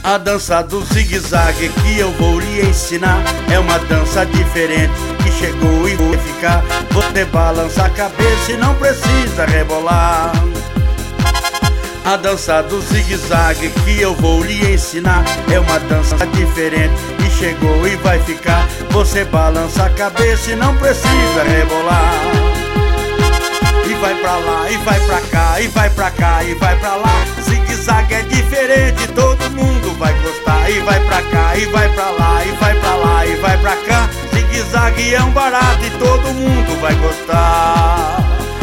A dança do zigue-zague que eu vou lhe ensinar é uma dança diferente que chegou e vai ficar. Você balança a cabeça e não precisa rebolar. A dança do zigue-zague que eu vou lhe ensinar é uma dança diferente que chegou e vai ficar. Você balança a cabeça e não precisa rebolar. E vai pra lá, e vai pra cá, e vai pra cá, e vai pra lá. Zigue-zague é diferente, todo mundo vai gostar. E vai pra cá, e vai pra lá, e vai pra lá, e vai pra cá. Zigue-zague é um barato e todo mundo vai gostar.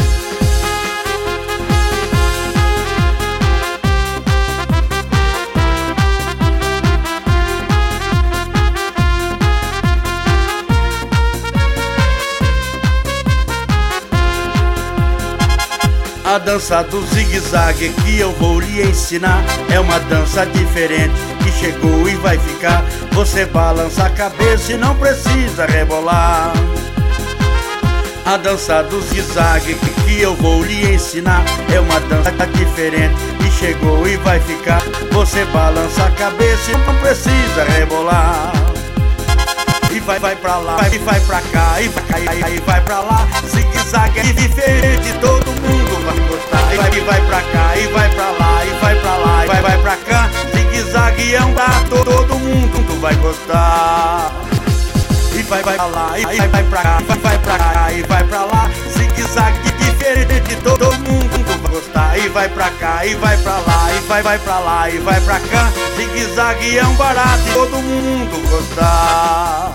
A dança do zigue-zague que eu vou lhe ensinar é uma dança diferente que chegou e vai ficar. Você balança a cabeça e não precisa rebolar. A dança do zigue-zague que eu vou lhe ensinar é uma dança diferente que chegou e vai ficar. Você balança a cabeça e não precisa rebolar. E vai pra lá, e vai pra cá, e vai pra lá. Zigue-zague é diferente, todo mundo vai gostar. E vai pra cá, e vai pra lá, e vai pra lá, e vai pra cá. Zigue-zague é um gato, todo mundo vai gostar. E vai pra lá, e vai pra cá, e vai pra lá. Zigue-zague diferente, todo mundo vai gostar. E vai pra cá, e vai pra lá, e vai pra lá, e vai pra cá. Zigue-zague é um barato, todo mundo gostar.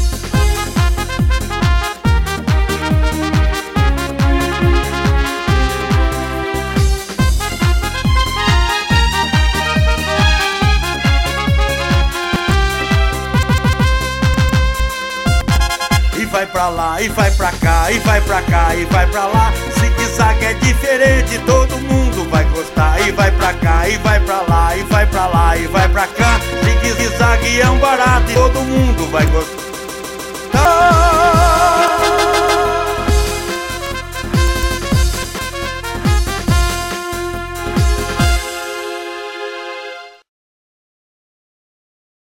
E vai pra lá, e vai pra cá, e vai pra cá, e vai pra lá. Zigue-zague é diferente, todo mundo vai gostar. E vai pra cá, e vai pra lá, e vai pra lá, e vai pra cá. Zigue-zague é um barato e todo mundo vai gostar.